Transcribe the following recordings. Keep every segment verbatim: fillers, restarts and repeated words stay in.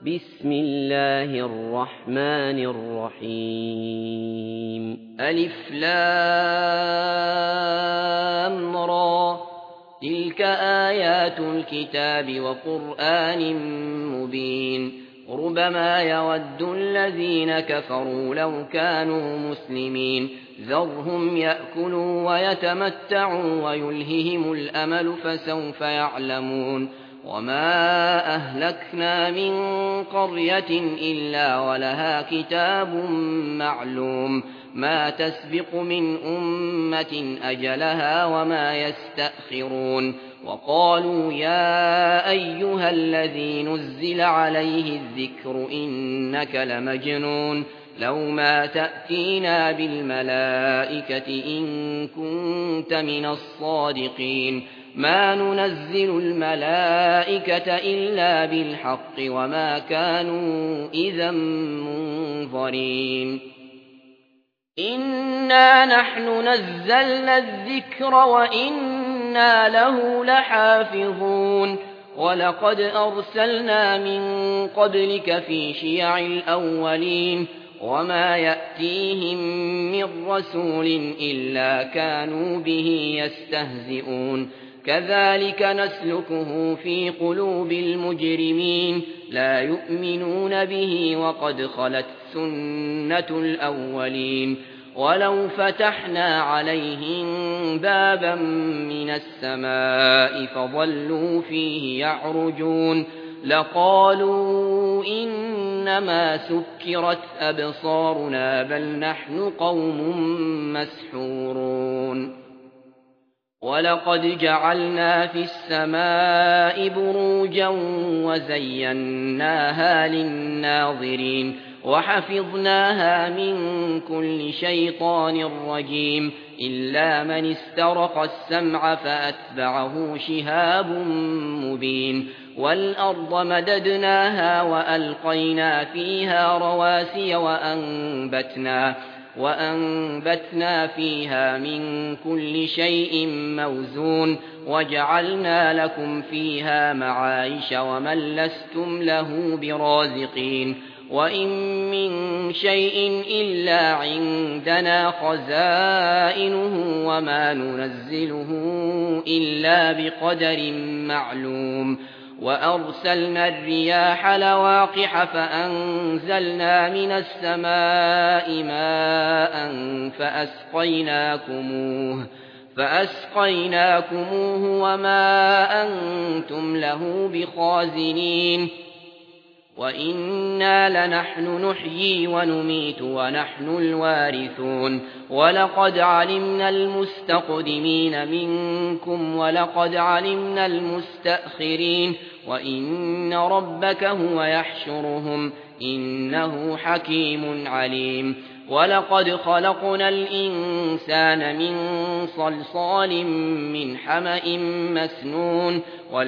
بسم الله الرحمن الرحيم ألف لام را تلك آيات الكتاب وقرآن مبين ربما يود الذين كفروا لو كانوا مسلمين ذرهم يأكلوا ويتمتعوا ويلههم الأمل فسوف يعلمون وما أهلكنا من قرية إلا ولها كتاب معلوم ما تسبق من أمة أجلها وما يستأخرون وقالوا يا أيها الذي نزل عليه الذكر إنك لمجنون لو ما تأتينا بالملائكة إن كنت من الصادقين ما ننزل الملائكة إلا بالحق وما كانوا إذا منظرين إنا نحن نزلنا الذكر وإنا له لحافظون ولقد أرسلنا من قبلك في شيع الأولين وما يأتيهم من رسول إلا كانوا به يستهزئون كذلك نسلكه في قلوب المجرمين لا يؤمنون به وقد خلت سنة الأولين ولو فتحنا عليهم بابا من السماء فظلوا فيه يعرجون لقالوا إنما سكرت أبصارنا بل نحن قوم مسحورون ولقد جعلنا في السماء بروجا وزيناها للناظرين وحفظناها من كل شيطان رجيم إلا من استرق السمع فأتبعه شهاب مبين والأرض مددناها وألقينا فيها رواسي وأنبتنا وأنبتنا فيها من كل شيء موزون وجعلنا لكم فيها معايش ومن لستم له برازقين وإن من شيء إلا عندنا خزائنه وما ننزله إلا بقدر معلوم وأرسلنا الرياح لواقح فأنزلنا من السماء ماء فأسقيناكموه فأسقيناكموه وما أنتم له بخازنين وإنا لنحن نحيي ونميت ونحن الوارثون ولقد علمنا المستقدمين منكم ولقد علمنا المستأخرين وإن ربك هو يحشرهم إنه حكيم عليم ولقد خلقنا الإنسان من صلصال من حمأ مسنون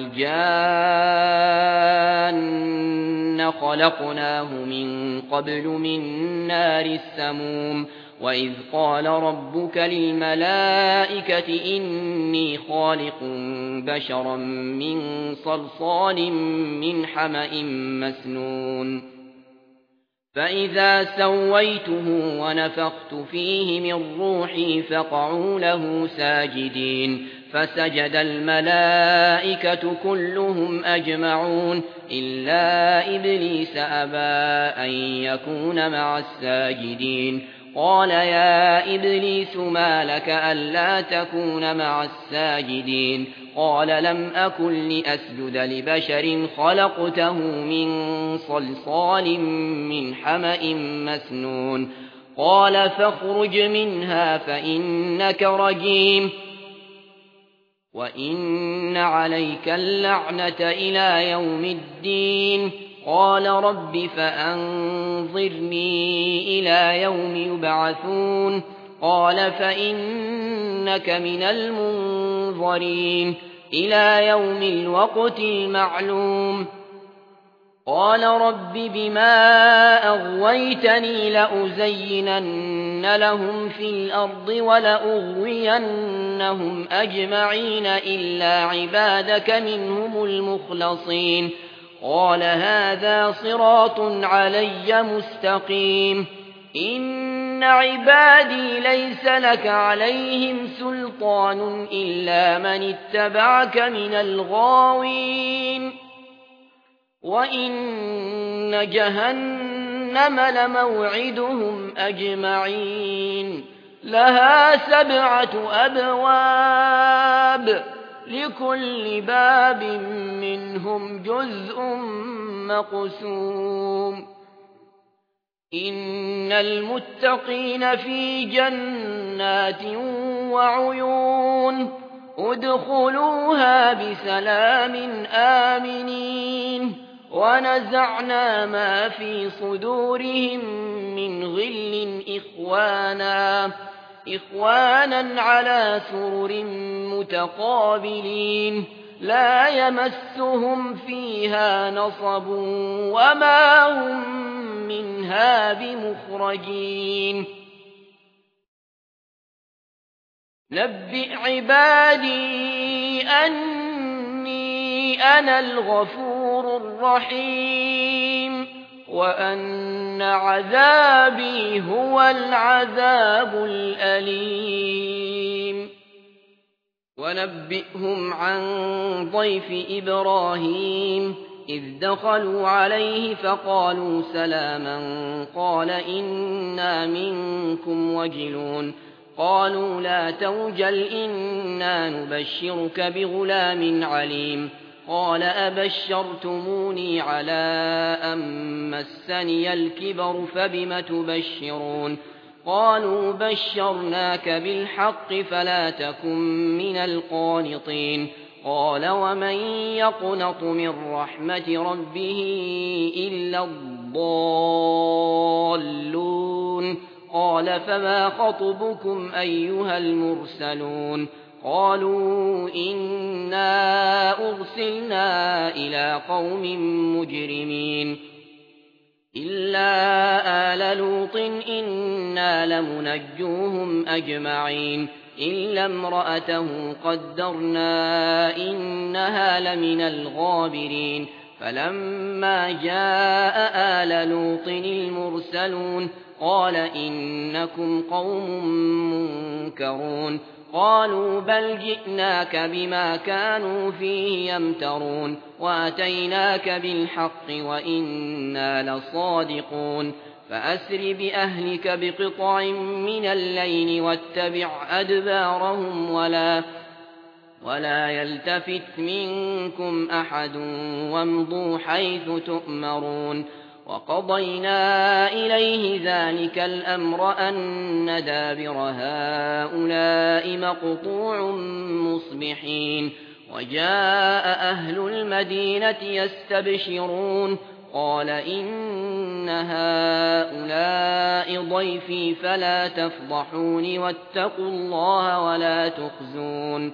والجان خلقناه من قبل من نار السموم وإذ قال ربك للملائكة إني خالق بشرا من صلصال من حمأ مسنون فإذا سويته ونفخت فيه من روحي فقعوا له ساجدين فسجد الملائكة كلهم أجمعون إلا إبليس أبى أن يكون مع الساجدين قال يا إبليس ما لك ألا تكون مع الساجدين قال لم أكن لأسجد لبشر خلقته من صلصال من حمأ مسنون قال فاخرج منها فإنك رجيم وإن عليك اللعنة إلى يوم الدين قال رب فأنظرني إلى يوم يبعثون قال فإنك من المنظرين إلى يوم الوقت المعلوم قال رب بما أغويتني لأزينن لهم في الأرض ولأغوينهم أجمعين إلا عبادك منهم المخلصين قال هذا صراط علي مستقيم إن عبادي ليس لك عليهم سلطان إلا من اتبعك من الغاوين وإن جهنم لموعدهم أجمعين لها سبعة أبواب لكل باب منهم جزء مقسوم إن المتقين في جنات وعيون ادخلوها بسلام آمنين ونزعنا ما في صدورهم من غل إخوانا إخوانا على سرر متقابلين لا يمسهم فيها نصب وما هم منها بمخرجين نبئ عبادي أني أنا الغفور الرحيم وأن عذابي هو العذاب الأليم ونبئهم عن ضيف إبراهيم إذ دخلوا عليه فقالوا سلاما قال إنا منكم وجلون قالوا لا توجل إنا نبشرك بغلام عليم قال أبشرتموني على أن مسني الكبر فبم تبشرون قالوا بشرناك بالحق فلا تكن من القانطين قال ومن يقنط من رحمة ربه إلا الضالون قال فما خطبكم أيها المرسلون قالوا إنا أرسلنا إلى قوم مجرمين إلا آل لوط إنا لمنجوهم أجمعين إلا امرأته قدرنا إنها لمن الغابرين فلما جاء آل لوط المرسلون قال إنكم قوم منكرون قالوا بل جئناك بما كانوا فيه يمترون وأتيناك بالحق وإنا لصادقون فأسر بأهلك بقطع من الليل واتبع أدبارهم ولا ولا يلتفت منكم أحد وامضوا حيث تؤمرون وقضينا إليه ذلك الأمر أن دابر هؤلاء مقطوع مصبحين وجاء أهل المدينة يستبشرون قال إن هؤلاء ضيفي فلا تفضحون واتقوا الله ولا تخزون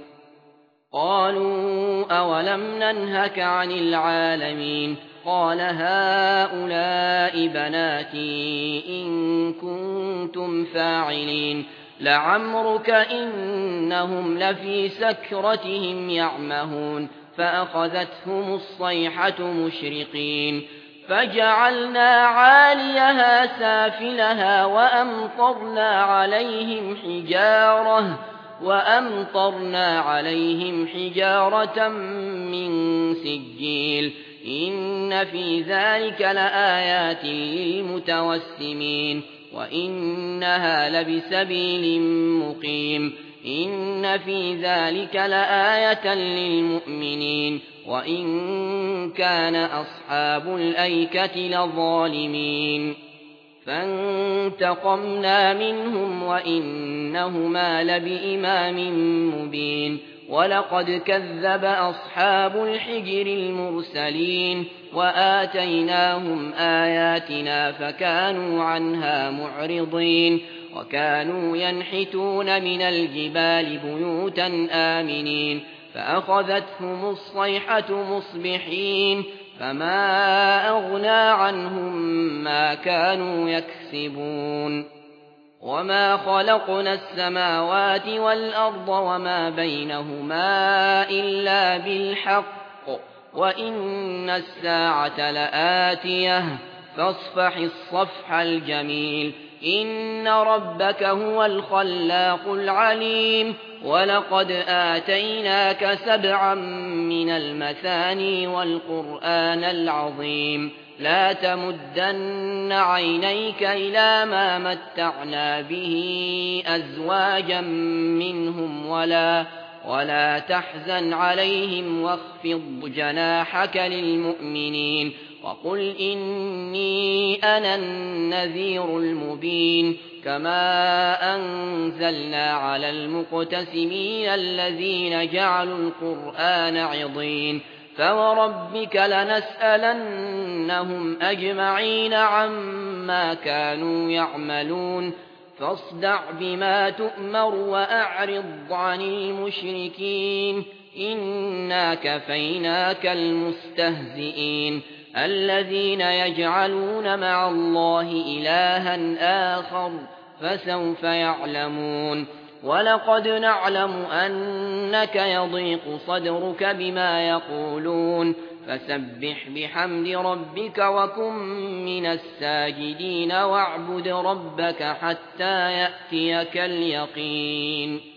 قالوا أولم ننهك عن العالمين قال هؤلاء بناتي إن كنتم فاعلين لعمرك إنهم لفي سكرتهم يعمهون فأخذتهم الصيحة مشرقين فجعلنا عاليها سافلها وأمطرنا عليهم حجارة وأمطرنا عليهم حجارة من سجيل إن في ذلك لآيات للمتوسمين وإنها لبسبيل مقيم إن في ذلك لآية للمؤمنين وإن كان أصحاب الأيكة لظالمين فانتقمنا منهم وإنهما لبإمام مبين ولقد كذب أصحاب الحجر المرسلين وآتيناهم آياتنا فكانوا عنها معرضين وكانوا ينحتون من الجبال بيوتا آمنين فأخذتهم الصيحة مصبحين فما أغنى عنهم ما كانوا يكسبون وما خلقنا السماوات والأرض وما بينهما إلا بالحق وإن الساعة لآتية فاصفح الصفح الجميل إن ربك هو الخلاق العليم ولقد آتيناك سبعا من المثاني والقرآن العظيم لا تمدن عينيك إلى ما متعنا به أزواجا منهم ولا ولا تحزن عليهم واخفض جناحك للمؤمنين وقل إني أنا النذير المبين كما أنزلنا على المقتسمين الذين جعلوا القرآن عضين فوربك لنسألنهم أجمعين عما كانوا يعملون فاصدع بما تؤمر وأعرض عن المشركين إنا كفيناك المستهزئين الذين يجعلون مع الله إلها آخر فسوف يعلمون ولقد نعلم أنك يضيق صدرك بما يقولون فسبح بحمد ربك وكن من الساجدين واعبد ربك حتى يأتيك اليقين